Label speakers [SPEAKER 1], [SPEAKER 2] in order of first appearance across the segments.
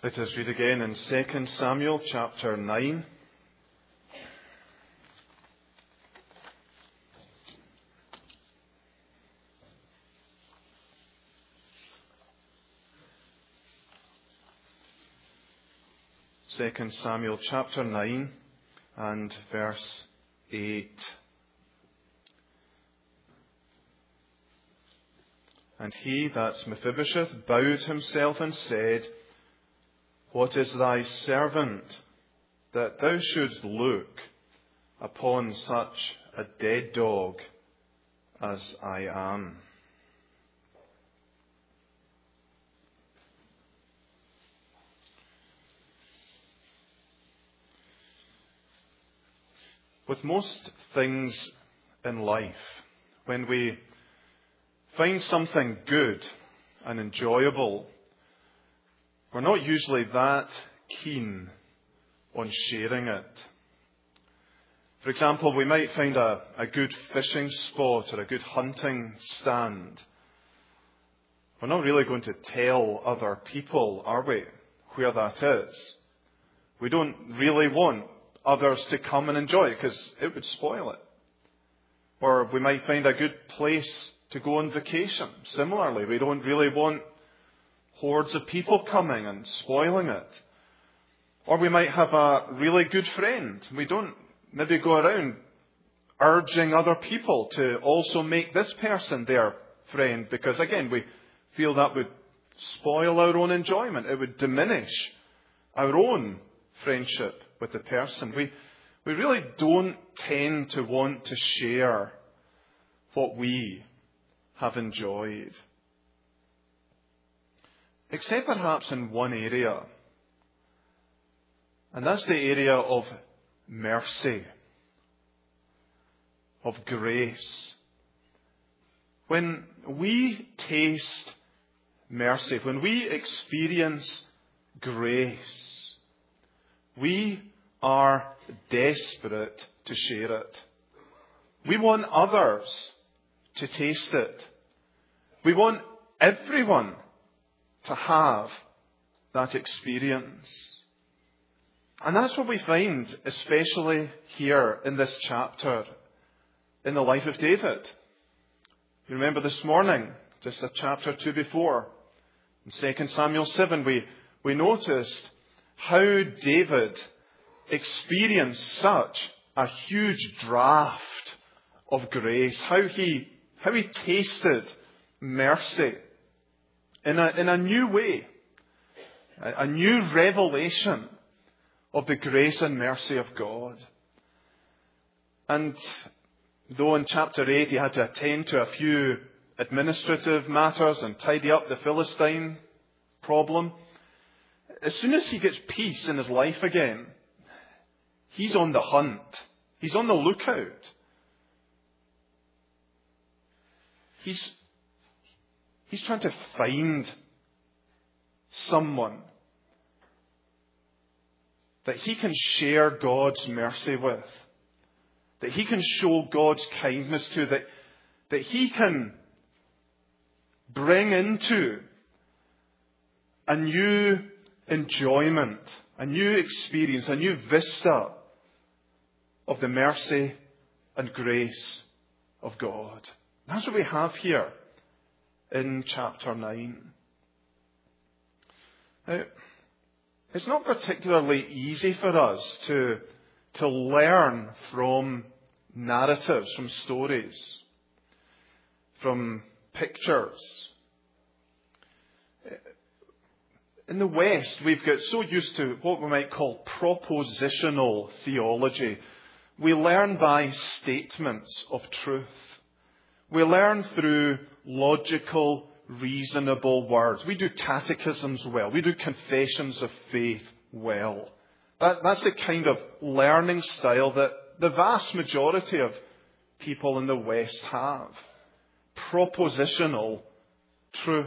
[SPEAKER 1] Let us read again in 2 Samuel chapter 9. Second Samuel chapter 9 and verse 8. And he, that's Mephibosheth, bowed himself and said, What is thy servant, that thou shouldst look upon such a dead dog as I am? With most things in life, when we find something good and enjoyable, we're not usually that keen on sharing it. For example, we might find a good fishing spot or a good hunting stand. We're not really going to tell other people, are we, where that is? We don't really want others to come and enjoy it because it would spoil it. Or we might find a good place to go on vacation. Similarly, we don't really want hordes of people coming and spoiling it. Or we might have a really good friend. We don't maybe go around urging other people to also make this person their friend because, again, we feel that would spoil our own enjoyment. It would diminish our own friendship with the person. We really don't tend to want to share what we have enjoyed. Except perhaps in one area. And that's the area of mercy, of grace. When we taste mercy, when we experience grace, we are desperate to share it. We want others to taste it. We want everyone to have that experience. And that's what we find, especially here in this chapter, in the life of David. You remember this morning, just a chapter 2 before, in 2 Samuel 7, we noticed how David experienced such a huge draft of grace, how he tasted mercy in a new way, a new revelation of the grace and mercy of God. And though in chapter 8 he had to attend to a few administrative matters and tidy up the Philistine problem, as soon as he gets peace in his life again, he's on the hunt. He's on the lookout. He's trying to find someone that he can share God's mercy with, that he can show God's kindness to, that he can bring into a new enjoyment, a new experience, a new vista of the mercy and grace of God. That's what we have here in chapter 9. Now, it's not particularly easy for us to learn from narratives, from stories, from pictures. In the West, we've got so used to what we might call propositional theology. We learn by statements of truth. We learn through logical, reasonable words. We do catechisms well. We do confessions of faith well. That's the kind of learning style that the vast majority of people in the West have. Propositional truth.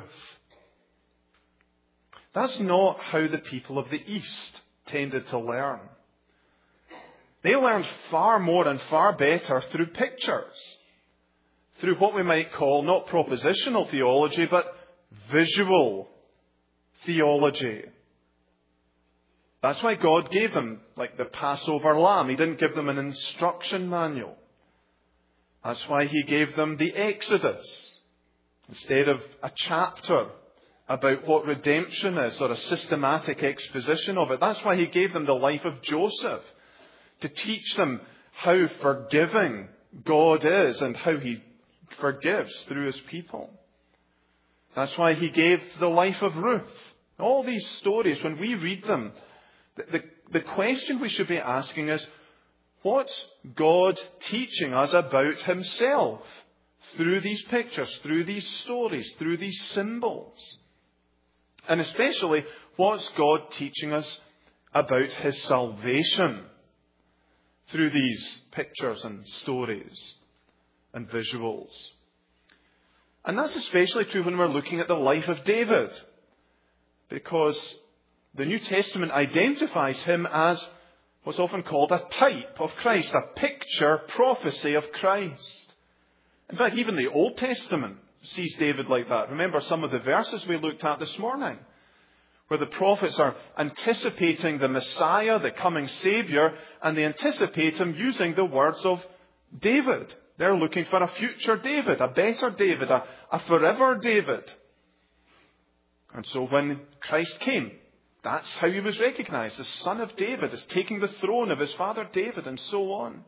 [SPEAKER 1] That's not how the people of the East tended to learn. They learned far more and far better through pictures. Through what we might call not propositional theology, but visual theology. That's why God gave them, like the Passover lamb. He didn't give them an instruction manual. That's why He gave them the Exodus instead of a chapter about what redemption is or a systematic exposition of it. That's why He gave them the life of Joseph, to teach them how forgiving God is and how He forgives through His people. That's why He gave the life of Ruth. All these stories, when we read them, the question we should be asking is, what's God teaching us about Himself through these pictures, through these stories, through these symbols? And especially, what's God teaching us about His salvation through these pictures and stories and visuals? And that's especially true when we're looking at the life of David, because the New Testament identifies him as what's often called a type of Christ, a picture prophecy of Christ. In fact, even the Old Testament sees David like that. Remember some of the verses we looked at this morning, where the prophets are anticipating the Messiah, the coming Saviour, and they anticipate Him using the words of David. They're looking for a future David, a better David, a forever David. And so when Christ came, that's how He was recognized, as Son of David, as taking the throne of his father David, and so on.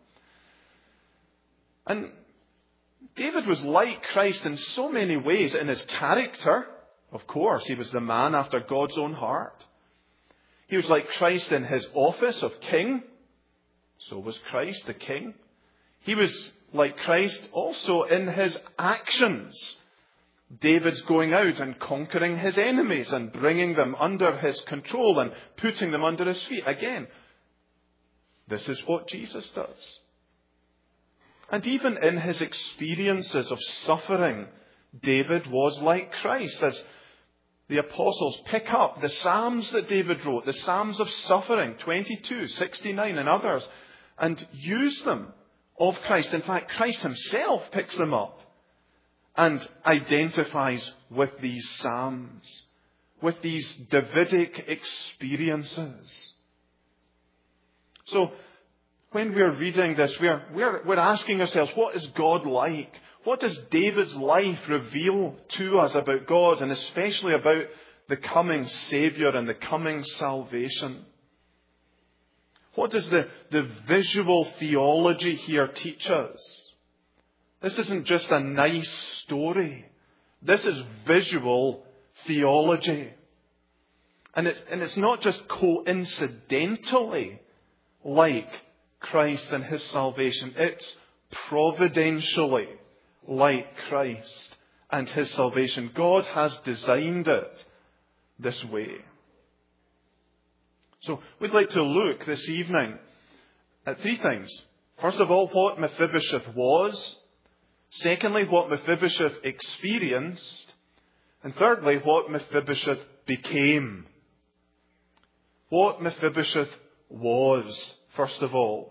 [SPEAKER 1] And David was like Christ in so many ways in his character. Of course, he was the man after God's own heart. He was like Christ in his office of king. So was Christ the king. He was like Christ also in his actions. David's going out and conquering his enemies and bringing them under his control and putting them under his feet. Again, this is what Jesus does. And even in his experiences of suffering, David was like Christ. As the apostles pick up the Psalms that David wrote, the Psalms of suffering, 22, 69 and others, and use them of Christ. In fact, Christ Himself picks them up and identifies with these Psalms, with these Davidic experiences. So, when we're reading this, we're asking ourselves, what is God like? What does David's life reveal to us about God, and especially about the coming Saviour and the coming salvation? What does the visual theology here teach us? This isn't just a nice story. This is visual theology. And it's not just coincidentally like Christ and His salvation. It's providentially like Christ and His salvation. God has designed it this way. So we'd like to look this evening at three things. First of all, what Mephibosheth was. Secondly, what Mephibosheth experienced. And thirdly, what Mephibosheth became. What Mephibosheth was, first of all.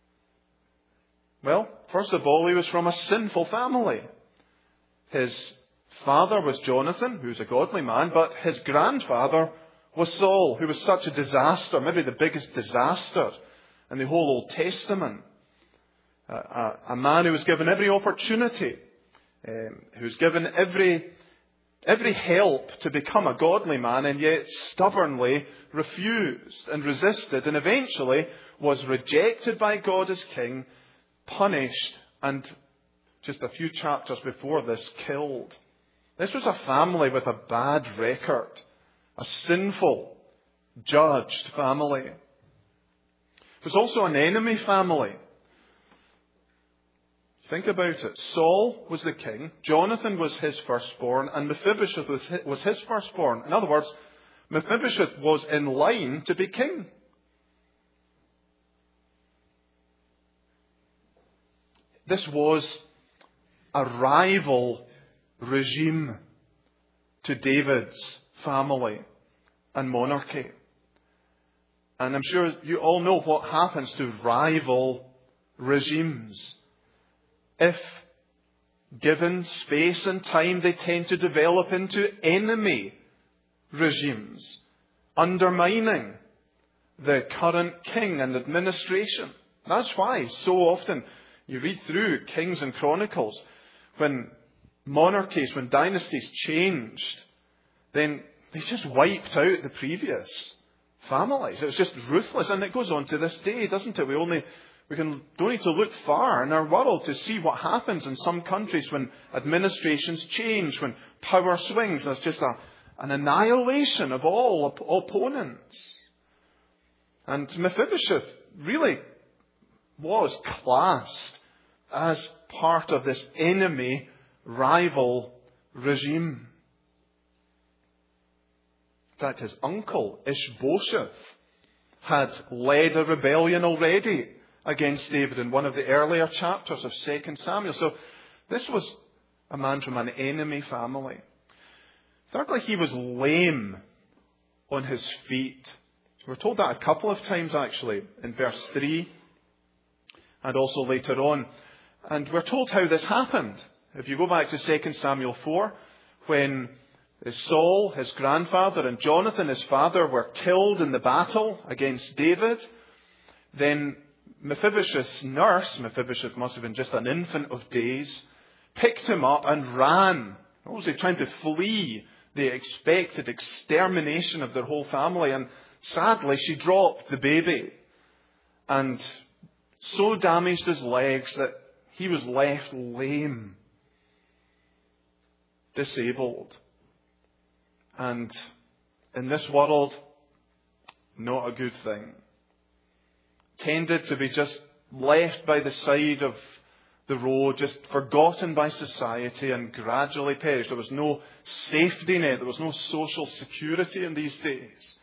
[SPEAKER 1] Well, first of all, he was from a sinful family. His father was Jonathan, who was a godly man, but his grandfather was Saul, who was such a disaster, maybe the biggest disaster in the whole Old Testament. A man who was given every opportunity, who was given every help to become a godly man, and yet stubbornly refused and resisted, and eventually was rejected by God as king, punished, and just a few chapters before this, killed. This was a family with a bad record, a sinful, judged family. It was also an enemy family. Think about it. Saul was the king, Jonathan was his firstborn, and Mephibosheth was his firstborn. In other words, Mephibosheth was in line to be king. This was a rival regime to David's family and monarchy. And I'm sure you all know what happens to rival regimes. If given space and time, they tend to develop into enemy regimes, undermining the current king and administration. That's why so often you read through Kings and Chronicles, when monarchies, when dynasties changed, then they just wiped out the previous families. It was just ruthless, and it goes on to this day, doesn't it? Don't need to look far in our world to see what happens in some countries when administrations change, when power swings. There's just an annihilation of all opponents. And Mephibosheth really was classed as part of this enemy rival regime. In fact, his uncle, Ishbosheth, had led a rebellion already against David in one of the earlier chapters of 2 Samuel. So this was a man from an enemy family. Thirdly, he was lame on his feet. We're told that a couple of times actually, in verse 3 and also later on. And we're told how this happened. If you go back to 2 Samuel 4, when Saul, his grandfather, and Jonathan, his father, were killed in the battle against David, then Mephibosheth's nurse, Mephibosheth must have been just an infant of days, picked him up and ran. Obviously trying to flee the expected extermination of their whole family. And sadly, she dropped the baby and so damaged his legs that he was left lame, disabled. And in this world, not a good thing. Tended to be just left by the side of the road, just forgotten by society and gradually perished. There was no safety net. There was no social security in these days.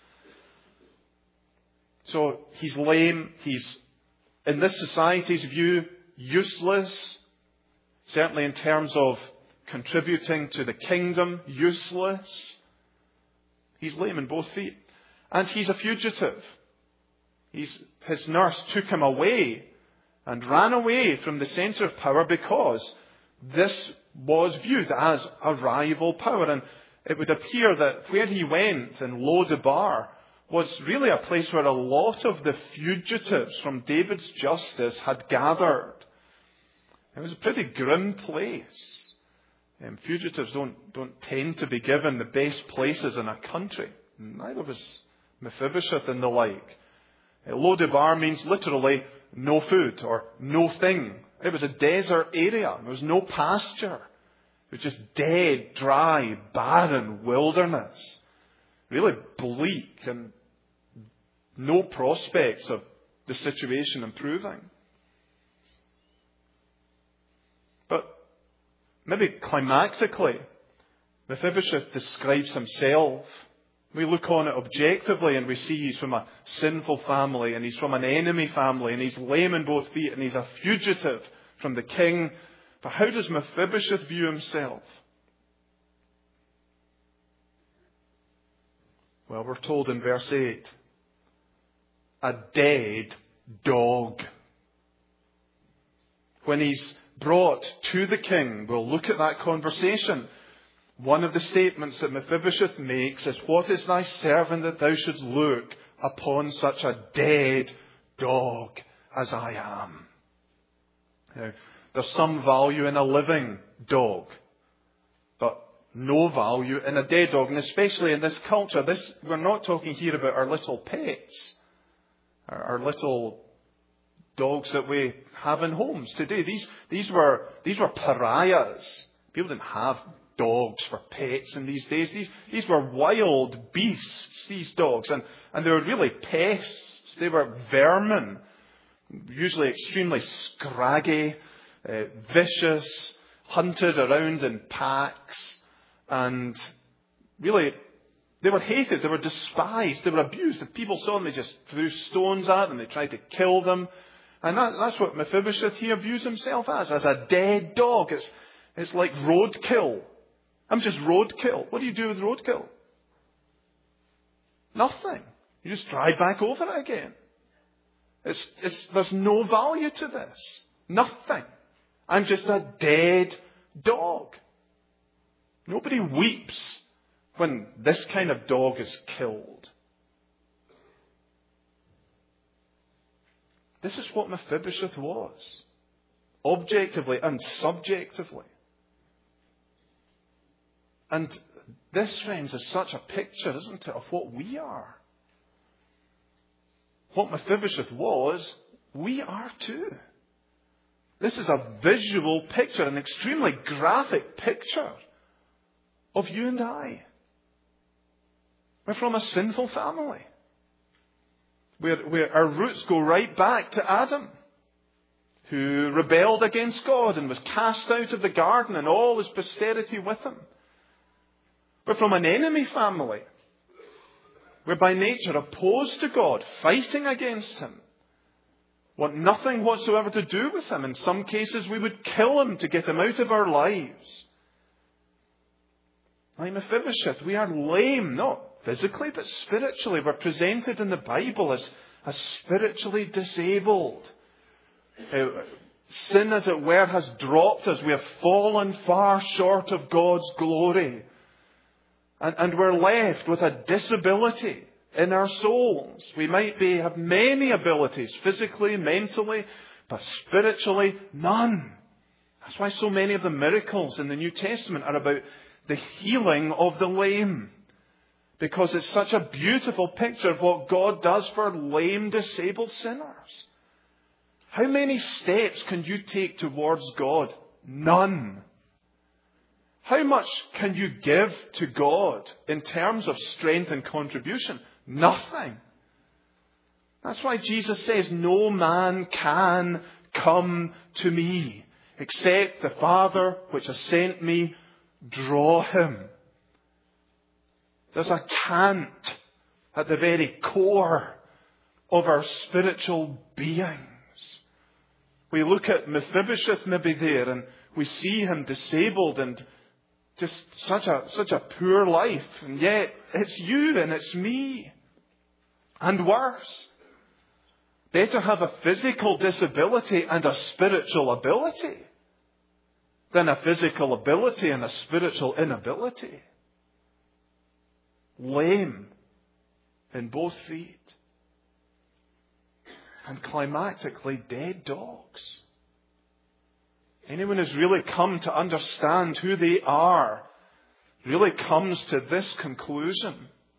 [SPEAKER 1] So he's lame. He's, in this society's view, useless. Certainly in terms of contributing to the kingdom, useless. He's lame in both feet. And he's a fugitive. His nurse took him away and ran away from the centre of power because this was viewed as a rival power. And it would appear that where he went in Lo-debar was really a place where a lot of the fugitives from David's justice had gathered. It was a pretty grim place. Fugitives don't tend to be given the best places in a country. Neither was Mephibosheth and the like. Lo-debar means literally no food or no thing. It was a desert area. There was no pasture. It was just dead, dry, barren wilderness. Really bleak and no prospects of the situation improving. But maybe climactically, Mephibosheth describes himself. We look on it objectively and we see he's from a sinful family and he's from an enemy family and he's lame in both feet and he's a fugitive from the king. But how does Mephibosheth view himself? Well, we're told in verse 8, a dead dog. When he's brought to the king, we'll look at that conversation. One of the statements that Mephibosheth makes is, "What is thy servant that thou shouldst look upon such a dead dog as I am?" Now, there's some value in a living dog, but no value in a dead dog. And especially in this culture, we're not talking here about our little pets, our little dogs that we have in homes today. These were pariahs. People didn't have dogs for pets in these days. These were wild beasts, these dogs, and they were really pests. They were vermin, usually extremely scraggy, vicious, hunted around in packs, and really they were hated, they were despised, they were abused. If people saw them, they just threw stones at them, they tried to kill them. And that's what Mephibosheth here views himself as a dead dog. It's like roadkill. I'm just roadkill. What do you do with roadkill? Nothing. You just drive back over it again. There's no value to this. Nothing. I'm just a dead dog. Nobody weeps when this kind of dog is killed. This is what Mephibosheth was, objectively and subjectively. And this, friends, is such a picture, isn't it, of what we are. What Mephibosheth was, we are too. This is a visual picture, an extremely graphic picture of you and I. We're from a sinful family, where our roots go right back to Adam, who rebelled against God and was cast out of the garden and all his posterity with him. We're from an enemy family. We're by nature opposed to God, fighting against him. Want nothing whatsoever to do with him. In some cases, we would kill him to get him out of our lives. Like Mephibosheth, we are lame, not physically, but spiritually. We're presented in the Bible as spiritually disabled. Sin, as it were, has dropped us. We have fallen far short of God's glory. And we're left with a disability in our souls. We might have many abilities, physically, mentally, but spiritually, none. That's why so many of the miracles in the New Testament are about the healing of the lame. Because it's such a beautiful picture of what God does for lame, disabled sinners. How many steps can you take towards God? None. How much can you give to God in terms of strength and contribution? Nothing. That's why Jesus says, no man can come to me except the Father which has sent me draw him. There's a cant at the very core of our spiritual beings. We look at Mephibosheth maybe there and we see him disabled and just such a poor life. And yet it's you and it's me. And worse. Better have a physical disability and a spiritual ability than a physical ability and a spiritual inability. Lame in both feet. And climactically dead dogs. Anyone who's really come to understand who they are really comes to this conclusion.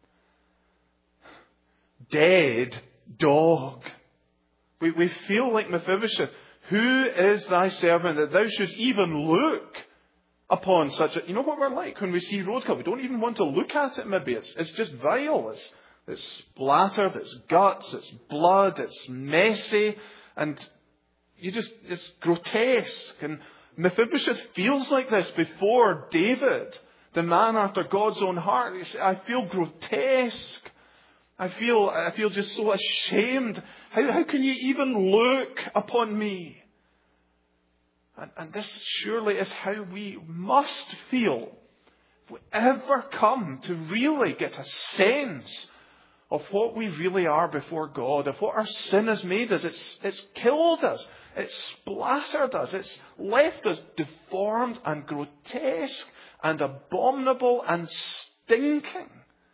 [SPEAKER 1] Dead dog. We feel like Mephibosheth. Who is thy servant that thou shouldst even look upon such a... You know what we're like when we see roadkill? We don't even want to look at it maybe. It's just vile. It's splattered, it's guts, it's blood, it's messy, and it's grotesque. And Mephibosheth feels like this before David, the man after God's own heart. He said, I feel grotesque. I feel just so ashamed. How can you even look upon me? And this surely is how we must feel if we ever come to really get a sense of what we really are before God, of what our sin has made us. It's killed us. It's splattered us. It's left us deformed and grotesque and abominable and stinking.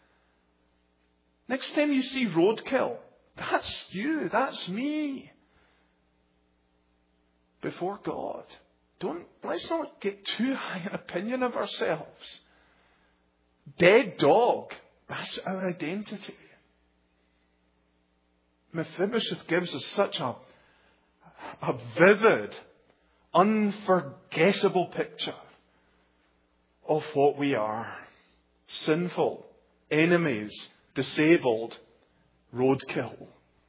[SPEAKER 1] Next time you see roadkill, that's you, that's me. Before God. Let's not get too high an opinion of ourselves. Dead dog, that's our identity. Mephibosheth gives us such a vivid, unforgettable picture of what we are. Sinful, enemies, disabled, roadkill.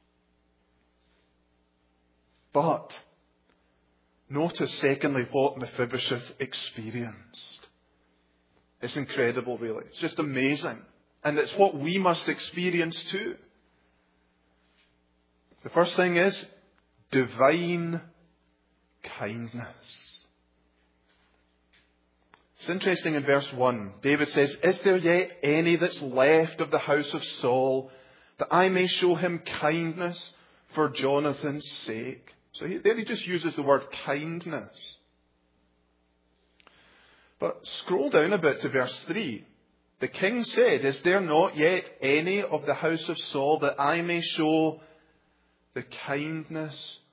[SPEAKER 1] But notice, secondly, what Mephibosheth experienced. It's incredible, really. It's just amazing. And it's what we must experience too. The first thing is divine kindness. It's interesting in verse 1. David says, is there yet any that's left of the house of Saul, that I may show him kindness for Jonathan's sake? So there he just uses the word kindness. But scroll down a bit to verse 3. The king said, is there not yet any of the house of Saul that I may show the kindness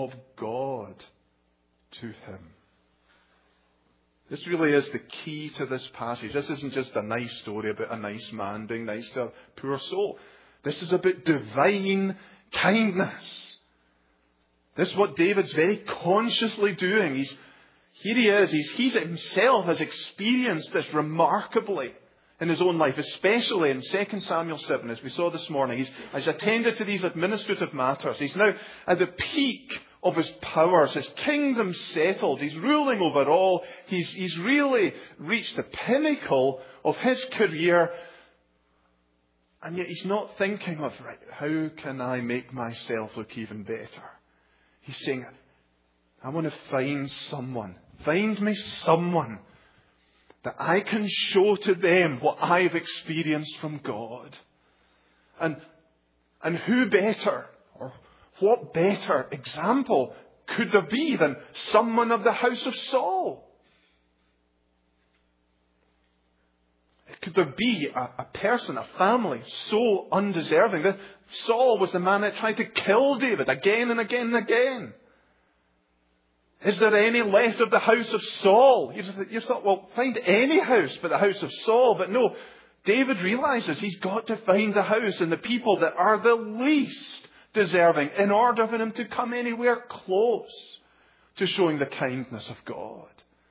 [SPEAKER 1] of God to him. This really is the key to this passage. This isn't just a nice story about a nice man being nice to a poor soul. This is about divine kindness. This is what David's very consciously doing. Here he is. He himself has experienced this remarkably in his own life, especially in 2 Samuel 7, as we saw this morning. He's attended to these administrative matters. He's now at the peak of his powers. His kingdom's settled. He's ruling over all. He's really reached the pinnacle of his career. And yet he's not thinking of, right, how can I make myself look even better? He's saying, I want to find me someone that I can show to them what I've experienced from God. And who better, or what better example could there be than someone of the house of Saul? Could there be a person, a family, so undeserving that Saul was the man that tried to kill David again and again and again? Is there any left of the house of Saul? You thought, well, find any house but the house of Saul. But no, David realizes he's got to find the house and the people that are the least deserving in order for him to come anywhere close to showing the kindness of God.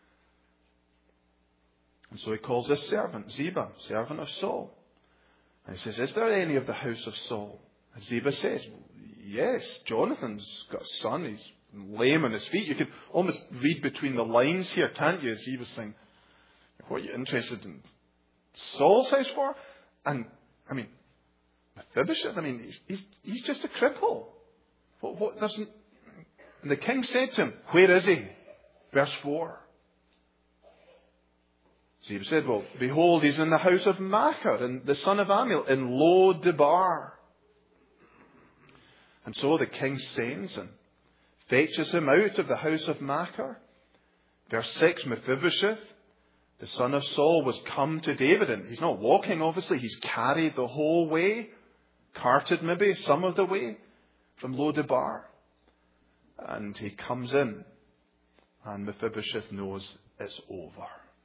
[SPEAKER 1] And so he calls this servant, Ziba, servant of Saul. And he says, is there any of the house of Saul? And Ziba says, yes, Jonathan's got a son. He's lame on his feet. You can almost read between the lines here, can't you? As he was saying, what are you interested in Saul's house for? And, Mephibosheth, he's just a cripple. What doesn't... And the king said to him, where is he? Verse 4. Ziba said, well, behold, he's in the house of Machir, and the son of Amiel, in Lo-debar. And so the king sends and fetches him out of the house of Machir. Verse 6, Mephibosheth, the son of Saul, was come to David. And he's not walking, obviously. He's carried the whole way, carted maybe some of the way from Lo-debar. And he comes in, and Mephibosheth knows it's over.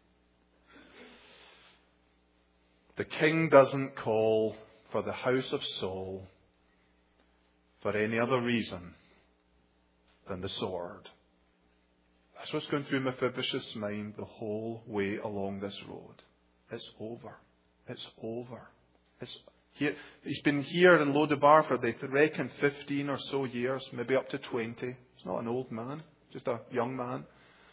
[SPEAKER 1] The king doesn't call for the house of Saul for any other reason than the sword. That's what's going through Mephibosheth's mind the whole way along this road. It's over. It's over. He's been here in Lo-debar for, they reckon, 15 or so years, maybe up to 20. He's not an old man, just a young man.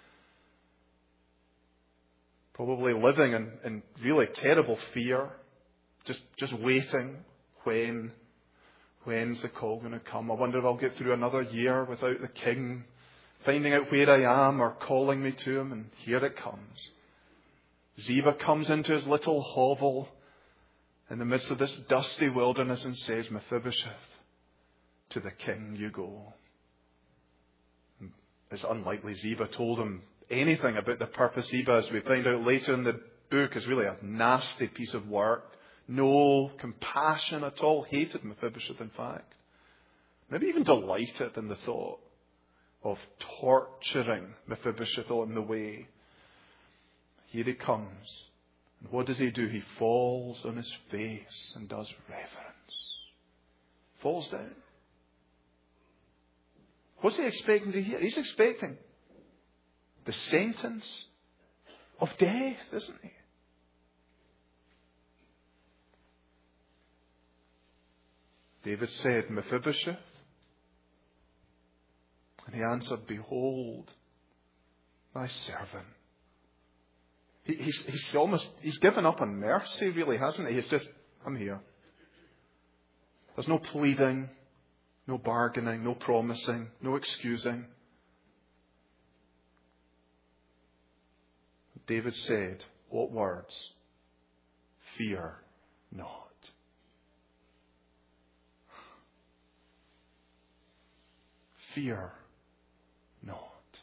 [SPEAKER 1] Probably living in really terrible fear, just waiting. When's the call going to come? I wonder if I'll get through another year without the king finding out where I am or calling me to him. And here it comes. Ziba comes into his little hovel in the midst of this dusty wilderness and says, Mephibosheth, to the king you go. And it's unlikely Ziba told him anything about the purpose. Ziba, as we find out later in the book, is really a nasty piece of work. No compassion at all. Hated Mephibosheth, in fact. Maybe even delighted in the thought of torturing Mephibosheth on the way. Here he comes. And what does he do? He falls on his face and does reverence. Falls down. What's he expecting to hear? He's expecting the sentence of death, isn't he? David said, Mephibosheth. And he answered, behold, my servant. He's given up on mercy, really, hasn't he? He's just, I'm here. There's no pleading, no bargaining, no promising, no excusing. David said, what words? Fear not. Fear not.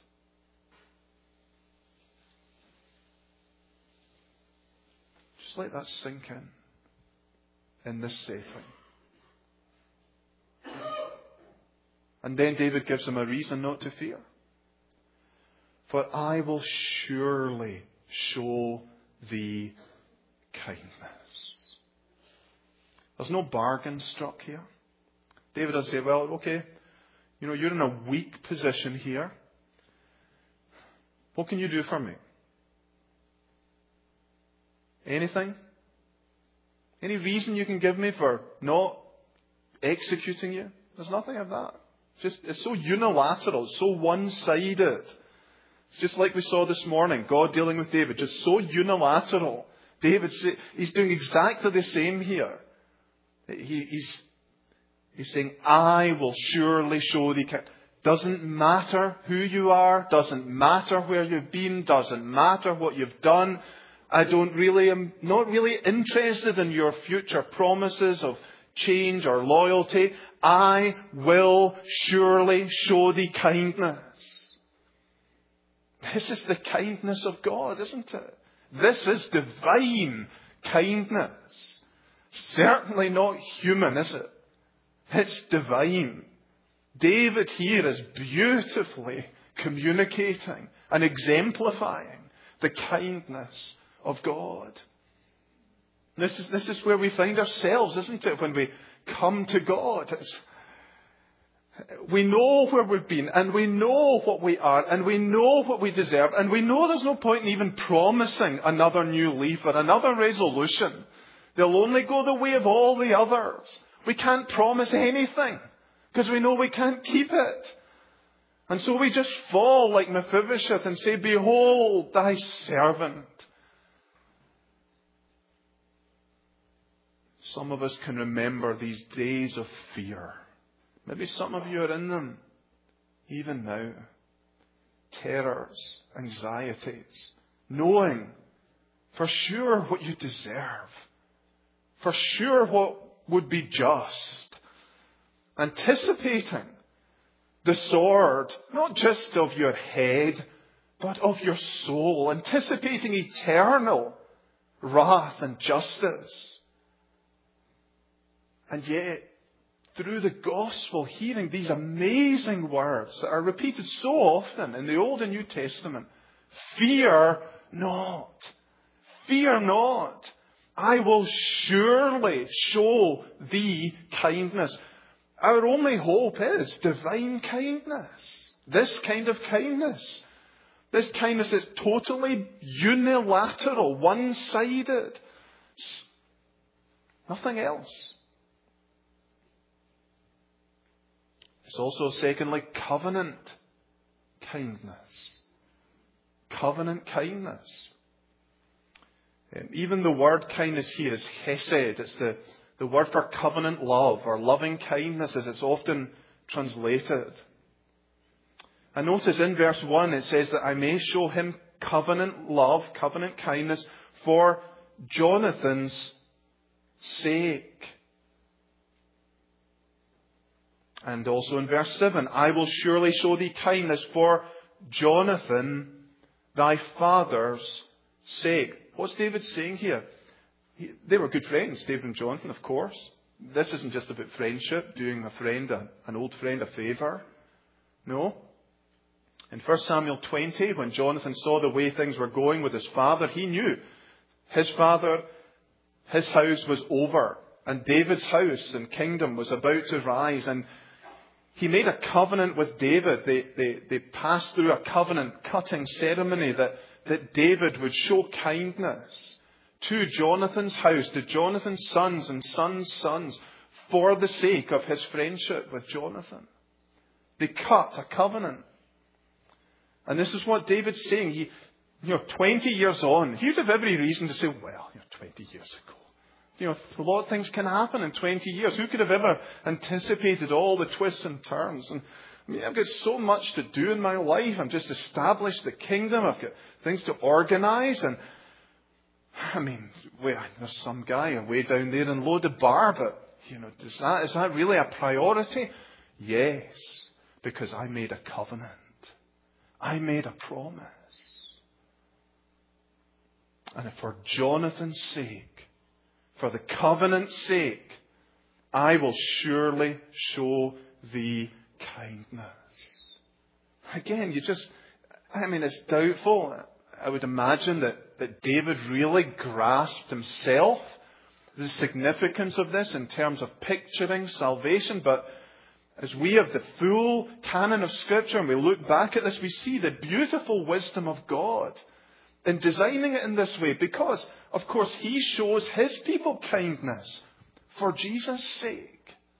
[SPEAKER 1] Just let that sink in this setting. And then David gives him a reason not to fear. For I will surely show thee kindness. There's no bargain struck here. David doesn't say, well, okay, you're in a weak position here. What can you do for me? Anything? Any reason you can give me for not executing you? There's nothing of that. It's so unilateral, it's so one-sided. It's just like we saw this morning, God dealing with David, just so unilateral. He's doing exactly the same here. He's saying, I will surely show thee kindness. Doesn't matter who you are, doesn't matter where you've been, doesn't matter what you've done. I'm not really interested in your future promises of change or loyalty. I will surely show thee kindness. This is the kindness of God, isn't it? This is divine kindness. Certainly not human, is it? It's divine. David here is beautifully communicating and exemplifying the kindness of God. This is where we find ourselves, isn't it? When we come to God. We know where we've been, and we know what we are, and we know what we deserve, and we know there's no point in even promising another new leaf or another resolution. They'll only go the way of all the others. We can't promise anything because we know we can't keep it. And so we just fall like Mephibosheth and say, behold thy servant. Some of us can remember these days of fear. Maybe some of you are in them even now. Terrors, anxieties, knowing for sure what you deserve, for sure what would be just, anticipating the sword, not just of your head, but of your soul, anticipating eternal wrath and justice. And yet, through the gospel, hearing these amazing words that are repeated so often in the Old and New Testament, fear not, fear not. I will surely show thee kindness. Our only hope is divine kindness. This kind of kindness. This kindness is totally unilateral, one-sided. Nothing else. It's also, secondly, covenant kindness. Covenant kindness. Even the word kindness here is chesed. It's the word for covenant love or loving kindness as it's often translated. And notice in verse 1 it says that I may show him covenant love, covenant kindness for Jonathan's sake. And also in verse 7, I will surely show thee kindness for Jonathan, thy father's sake. What's David saying here? They were good friends, David and Jonathan, of course. This isn't just about friendship, doing a friend, an old friend, a favour. No. In 1 Samuel 20, when Jonathan saw the way things were going with his father, he knew his father, his house was over, and David's house and kingdom was about to rise. And he made a covenant with David. They passed through a covenant-cutting ceremony that David would show kindness to Jonathan's house, to Jonathan's sons and sons' sons, for the sake of his friendship with Jonathan. They cut a covenant. And this is what David's saying. 20 years on, he would have every reason to say, well, 20 years ago. A lot of things can happen in 20 years. Who could have ever anticipated all the twists and turns? And I've got so much to do in my life. I'm just established the kingdom. I've got things to organise. And there's some guy way down there in Lodabar, but is that really a priority? Yes, because I made a covenant. I made a promise. And for Jonathan's sake, for the covenant's sake, I will surely show thee kindness. Again, it's doubtful. I would imagine that David really grasped himself the significance of this in terms of picturing salvation. But as we have the full canon of Scripture and we look back at this, we see the beautiful wisdom of God in designing it in this way. Because, of course, He shows His people kindness for Jesus' sake.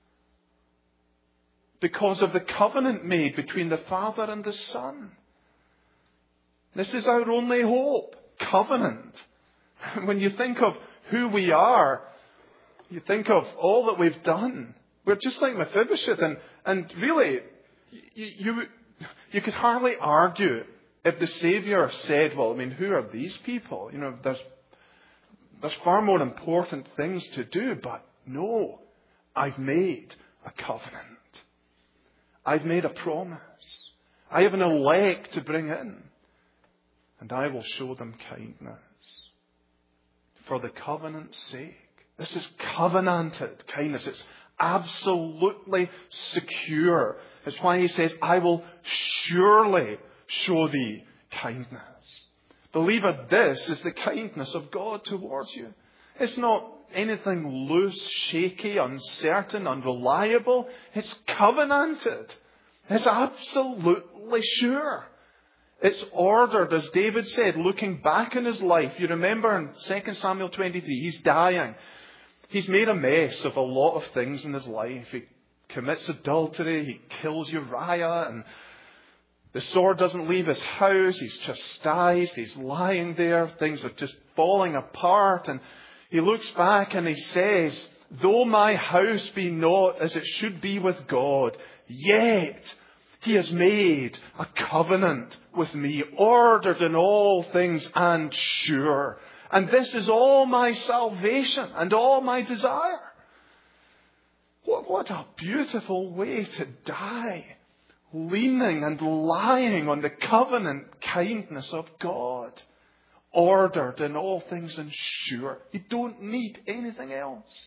[SPEAKER 1] Because of the covenant made between the Father and the Son. This is our only hope. Covenant. When you think of who we are, you think of all that we've done. We're just like Mephibosheth. And really, you could hardly argue if the Saviour said, well, who are these people? There's far more important things to do. But no, I've made a covenant. I've made a promise. I have an elect to bring in. And I will show them kindness. For the covenant's sake. This is covenanted kindness. It's absolutely secure. It's why He says, I will surely show thee kindness. Believer, this is the kindness of God towards you. It's not anything loose, shaky, uncertain, unreliable. It's covenanted. It's absolutely sure. It's ordered, as David said, looking back in his life. You remember in 2 Samuel 23, he's dying. He's made a mess of a lot of things in his life. He commits adultery, he kills Uriah, and the sword doesn't leave his house. He's chastised, he's lying there, things are just falling apart. And he looks back and he says, though my house be not as it should be with God, yet He has made a covenant with me, ordered in all things and sure. And this is all my salvation and all my desire. What a beautiful way to die. Leaning and lying on the covenant kindness of God. Ordered in all things and sure. You don't need anything else.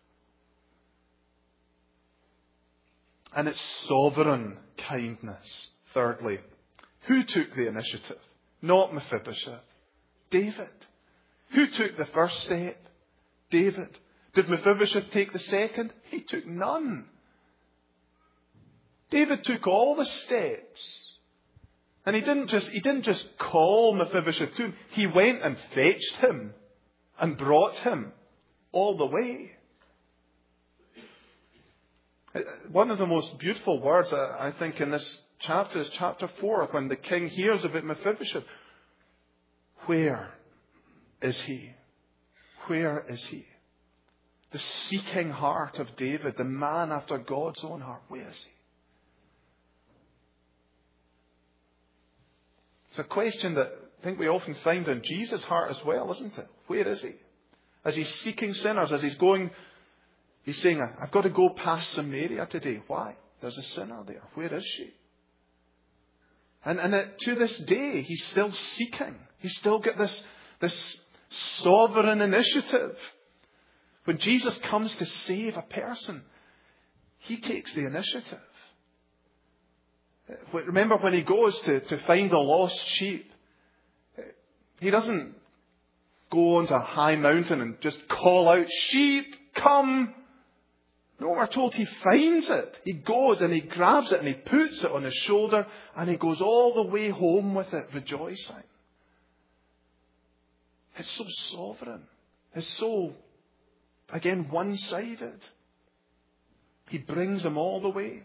[SPEAKER 1] And it's sovereign kindness. Thirdly, who took the initiative? Not Mephibosheth. David. Who took the first step? David. Did Mephibosheth take the second? He took none. David took all the steps. And he didn't just call Mephibosheth to him. He went and fetched him and brought him all the way. One of the most beautiful words, I think, in this chapter is chapter 4, when the king hears about Mephibosheth. Where is he? Where is he? The seeking heart of David, the man after God's own heart. Where is he? It's a question that I think we often find in Jesus' heart as well, isn't it? Where is he? As he's seeking sinners, as he's going, he's saying, I've got to go past Samaria today. Why? There's a sinner there. Where is she? And to this day, he's still seeking. He's still got this sovereign initiative. When Jesus comes to save a person, He takes the initiative. Remember when He goes to find the lost sheep, He doesn't go onto a high mountain and just call out, sheep, come. No, we're told He finds it. He goes and He grabs it and He puts it on His shoulder and He goes all the way home with it, rejoicing. It's so sovereign. It's so, again, one-sided. He brings them all the way.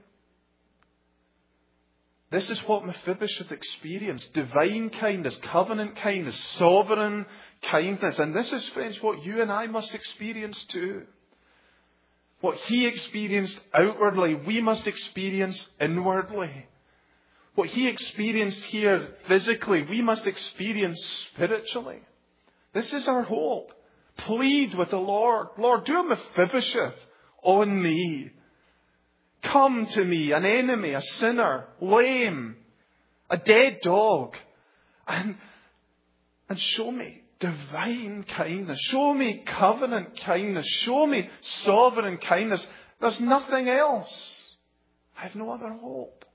[SPEAKER 1] This is what Mephibosheth experienced. Divine kindness, covenant kindness, sovereign kindness. And this is, friends, what you and I must experience too. What he experienced outwardly, we must experience inwardly. What he experienced here physically, we must experience spiritually. This is our hope. Plead with the Lord. Lord, do a Mephibosheth on me. Come to me, an enemy, a sinner, lame, a dead dog, and show me divine kindness. Show me covenant kindness. Show me sovereign kindness. There's nothing else. I have no other hope.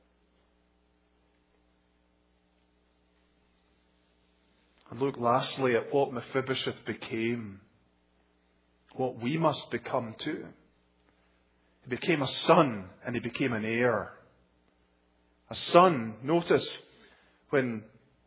[SPEAKER 1] And look lastly at what Mephibosheth became. What we must become too. He became a son and he became an heir. A son, notice when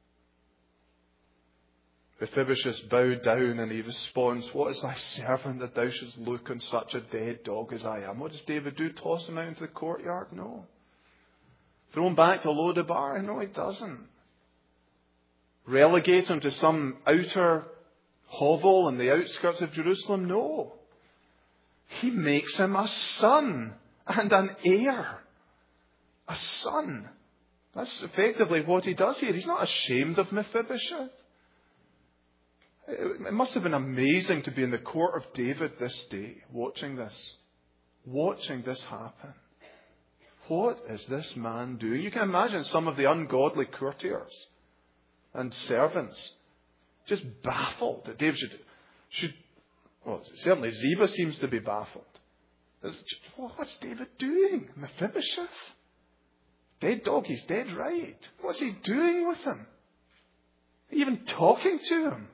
[SPEAKER 1] Mephibosheth bowed down and he responds, "What is thy servant that thou shouldst look on such a dead dog as I am?" What does David do? Toss him out into the courtyard? No. Throw him back to Lodabar? No, he doesn't. Relegate him to some outer hovel in the outskirts of Jerusalem? No. He makes him a son and an heir. A son. That's effectively what he does here. He's not ashamed of Mephibosheth. It must have been amazing to be in the court of David this day, watching this happen. What is this man doing? You can imagine some of the ungodly courtiers and servants just baffled that David should well, certainly Ziba seems to be baffled. What's David doing? Mephibosheth? Dead dog, he's dead right. What's he doing with him? Even talking to him.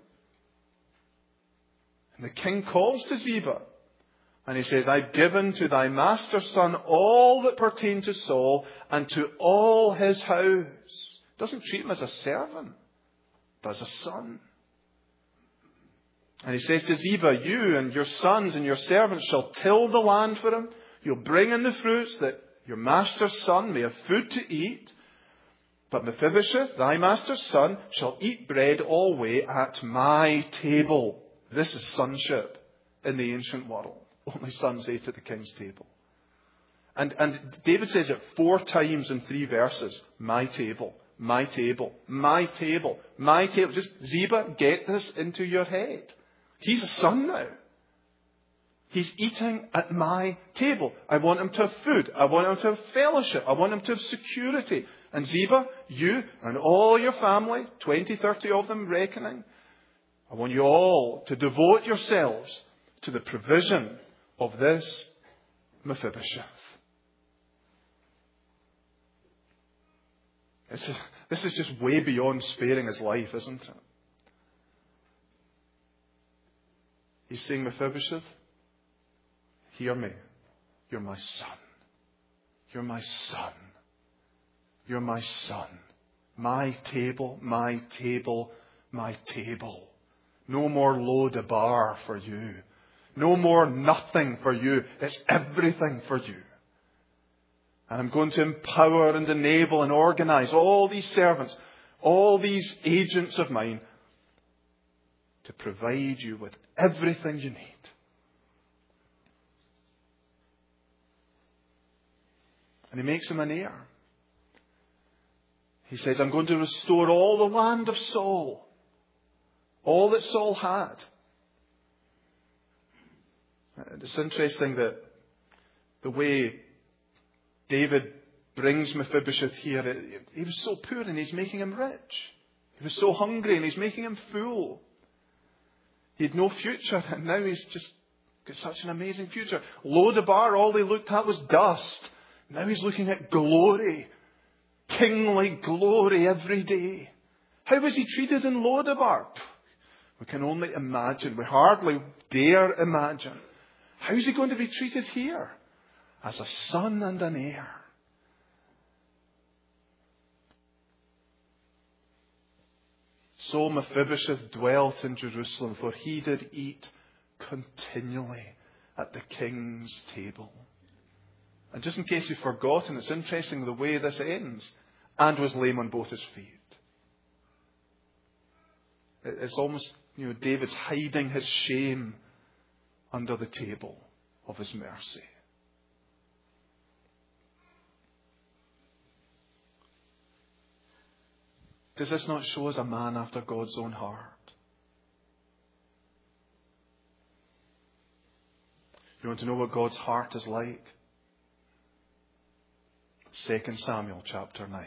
[SPEAKER 1] And the king calls to Ziba and he says, "I've given to thy master's son all that pertain to Saul and to all his house." Doesn't treat him as a servant, but as a son. And he says to Ziba, "You and your sons and your servants shall till the land for him. You'll bring in the fruits that your master's son may have food to eat. But Mephibosheth, thy master's son, shall eat bread always at my table." This is sonship in the ancient world. Only sons ate at the king's table. And David says it 4 times in 3 verses. My table, my table, my table, my table. Just, Ziba, get this into your head. He's a son now. He's eating at my table. I want him to have food. I want him to have fellowship. I want him to have security. And Ziba, you and all your family, 20, 30 of them reckoning, I want you all to devote yourselves to the provision of this Mephibosheth. This is just way beyond sparing his life, isn't it? He's saying, "Mephibosheth, hear me. You're my son. You're my son. You're my son. My table, my table, my table. No more Lodabar for you. No more nothing for you. It's everything for you. And I'm going to empower and enable and organize all these servants, all these agents of mine, to provide you with everything you need." And he makes him an heir. He says, "I'm going to restore all the land of Saul. All that Saul had." It's interesting that the way David brings Mephibosheth here, he was so poor and he's making him rich. He was so hungry and he's making him full. He had no future and now he's just got such an amazing future. Lodabar, all they looked at was dust. Now he's looking at glory. Kingly glory every day. How was he treated in Lodabar? We can only imagine. We hardly dare imagine. How is he going to be treated here? As a son and an heir. So Mephibosheth dwelt in Jerusalem, for he did eat continually at the king's table. And just in case you've forgotten, it's interesting the way this ends. And was lame on both his feet. It's almost, David's hiding his shame under the table of his mercy. Does this not show us a man after God's own heart? You want to know what God's heart is like? 2 Samuel chapter 9.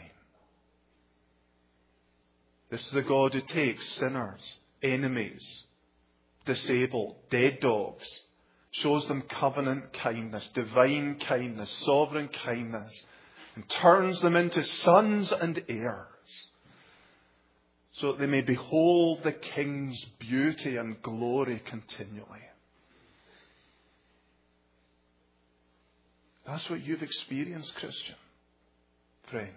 [SPEAKER 1] This is the God who takes sinners, enemies, disabled, dead dogs, shows them covenant kindness, divine kindness, sovereign kindness, and turns them into sons and heirs, so that they may behold the King's beauty and glory continually. That's what you've experienced, Christian, friend.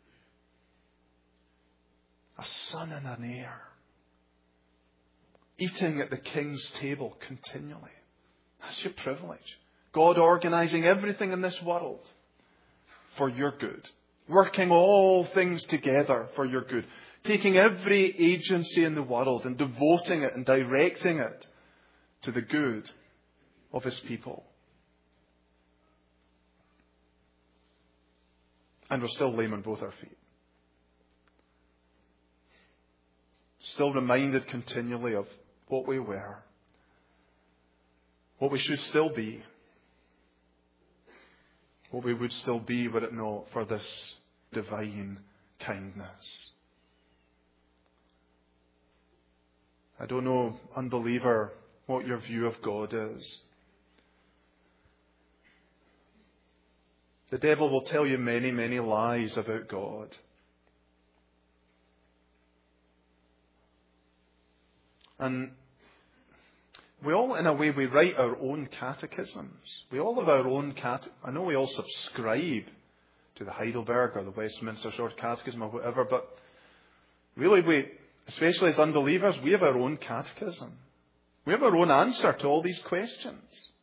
[SPEAKER 1] A son and an heir, eating at the King's table continually. That's your privilege. God organizing everything in this world for your good. Working all things together for your good. Taking every agency in the world and devoting it and directing it to the good of His people. And we're still lame on both our feet. Still reminded continually of what we were. What we should still be. What we would still be were it not for this divine kindness. I don't know, unbeliever, what your view of God is. The devil will tell you many, many lies about God. And we all, in a way, we write our own catechisms. We all have our own I know we all subscribe to the Heidelberg or the Westminster Short Catechism or whatever, but really we, especially as unbelievers, we have our own catechism. We have our own answer to all these questions.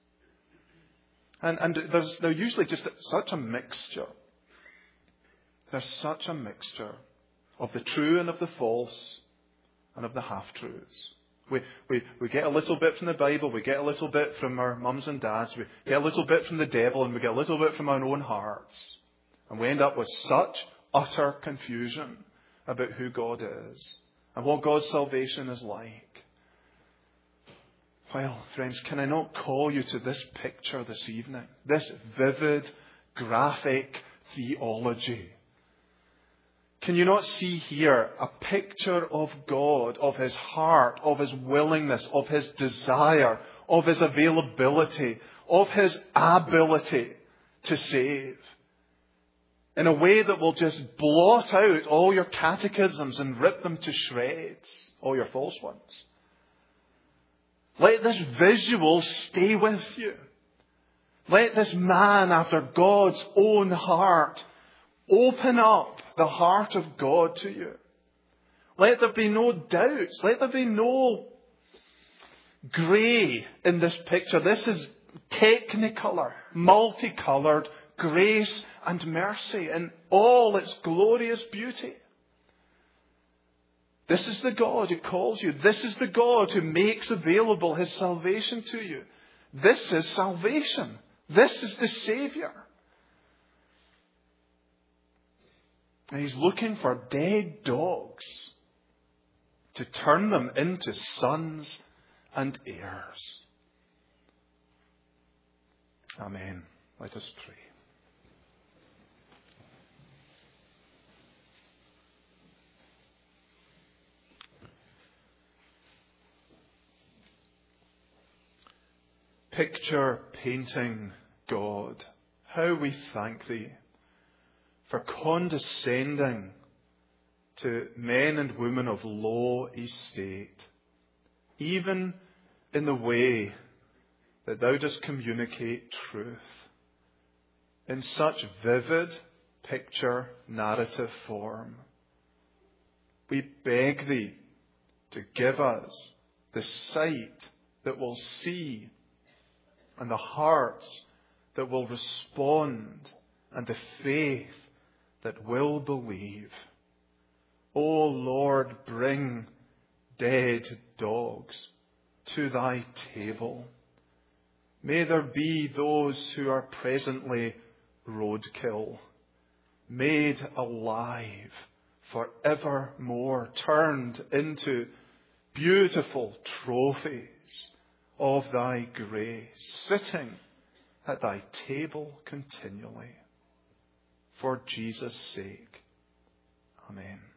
[SPEAKER 1] And there's usually just such a mixture. There's such a mixture of the true and of the false and of the half-truths. We get a little bit from the Bible, we get a little bit from our mums and dads, we get a little bit from the devil, and we get a little bit from our own hearts. And we end up with such utter confusion about who God is and what God's salvation is like. Well, friends, can I not call you to this picture this evening? This vivid, graphic theology. Can you not see here a picture of God, of His heart, of His willingness, of His desire, of His availability, of His ability to save? In a way that will just blot out all your catechisms and rip them to shreds, all your false ones. Let this visual stay with you. Let this man after God's own heart open up the heart of God to you. Let there be no doubts. Let there be no grey in this picture. This is technicolor, multicoloured grace and mercy in all its glorious beauty. This is the God who calls you. This is the God who makes available His salvation to you. This is salvation. This is the Saviour. And He's looking for dead dogs to turn them into sons and heirs. Amen. Let us pray. Picture painting God, how we thank Thee for condescending to men and women of low estate, even in the way that Thou dost communicate truth, in such vivid picture narrative form. We beg Thee to give us the sight that will see and the hearts that will respond and the faith that will believe. O Lord, bring dead dogs to Thy table. May there be those who are presently roadkill, made alive forevermore, turned into beautiful trophies of Thy grace, sitting at Thy table continually. For Jesus' sake. Amen.